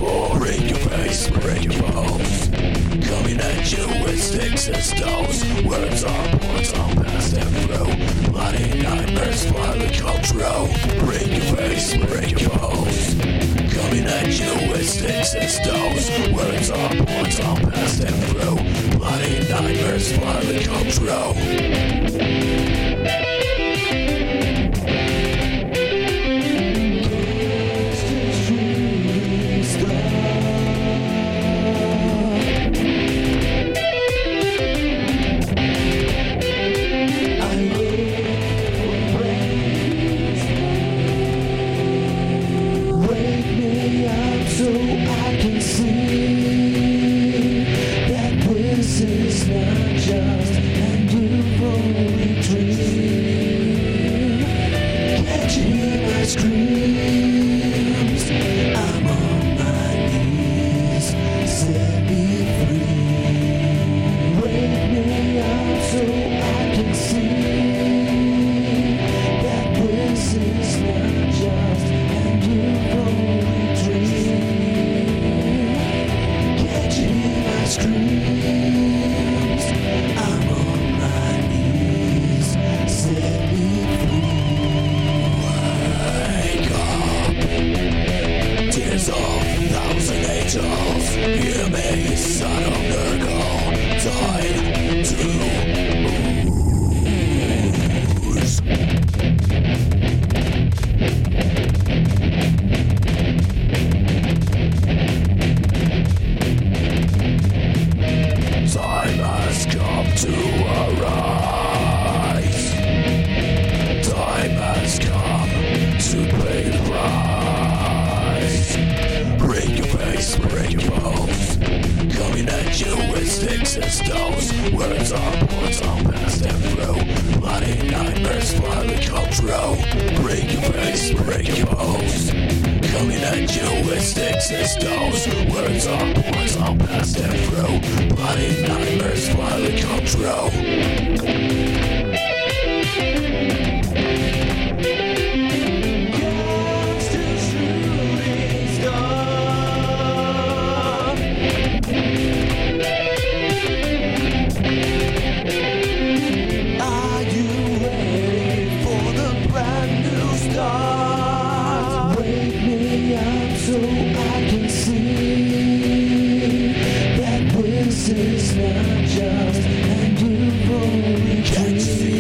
for. Break your face, break your bones. Coming at you with sticks and stones. Words are portal past and through. Bloody nightmares finally come true. Break your face, break your bones. Coming at you with sticks and stones. Words are portal past and through. Bloody nightmares finally come true. Hear me, son of Nurgle, died to lose. Time has come to arise. Time has come to pay the price. Break your face, break your bones. Coming at you with sticks and stones. Words are portal past and through. Bloody nightmares finally come true. Break your face, break your bones. Coming at you with sticks and stones. Words are portal past and through. Bloody nightmares finally come true. This is not just and you will retreat.